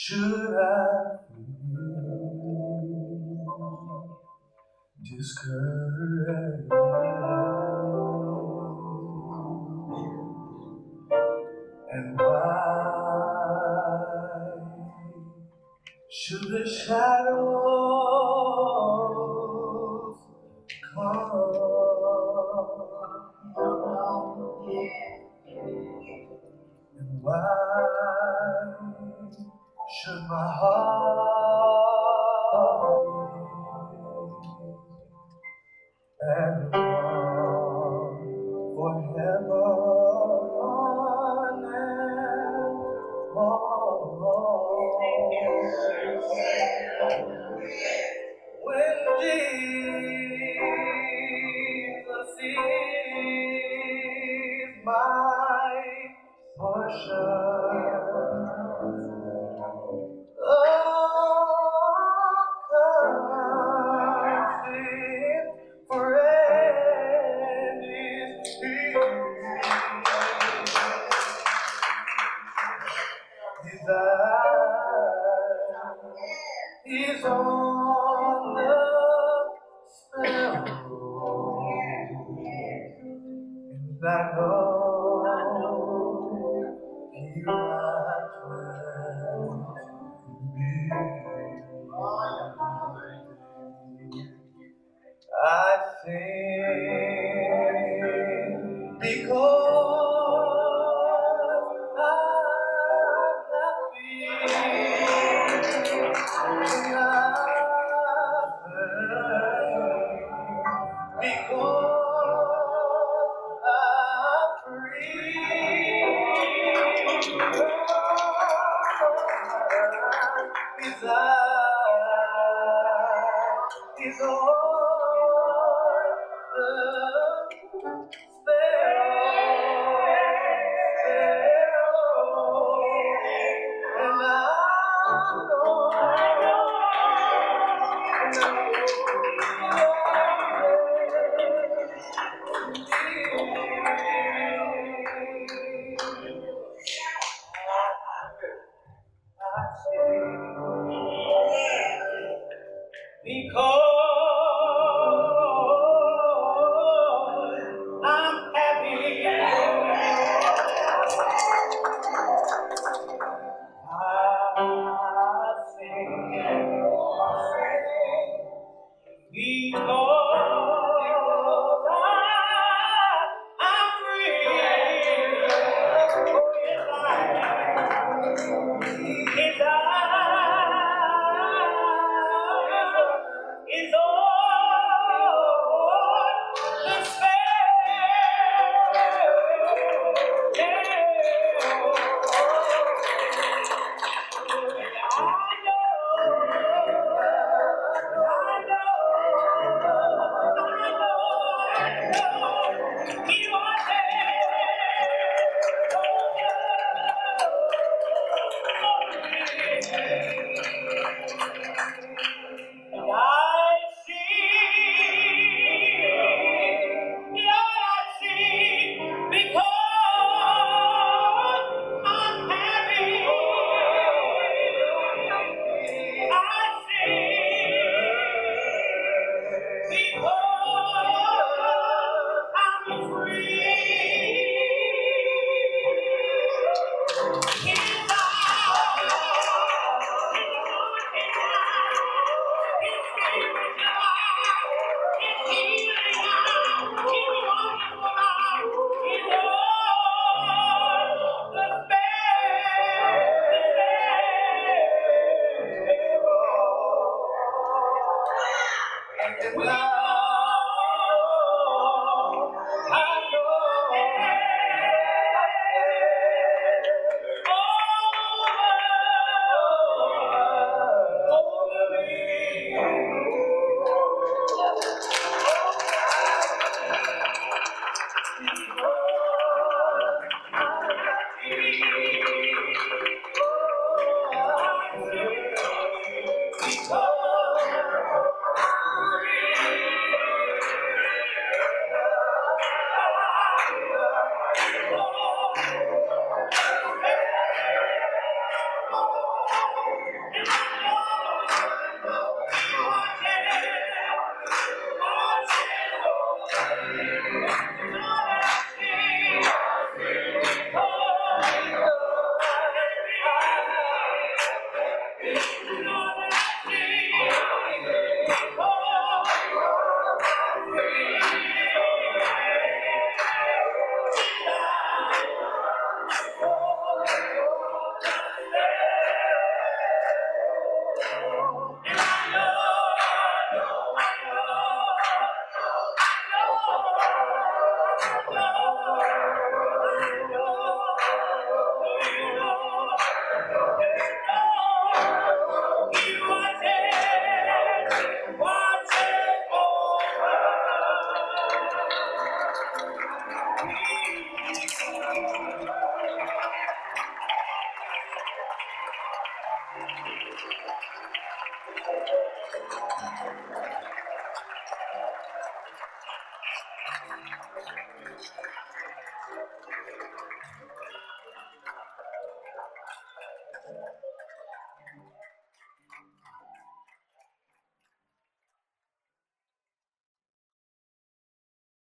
should I feel discouraged? And why should the shadows come? And why should my heart and long for heaven and when Jesus is my portion? Friend is He. His eye is on the sparrow, and I know He watches me. I sing because I'm happy. Because I'm free. His eye is on the sparrow, and I know. Because I'm happy, I sing. Because I'm free. His eyes is on the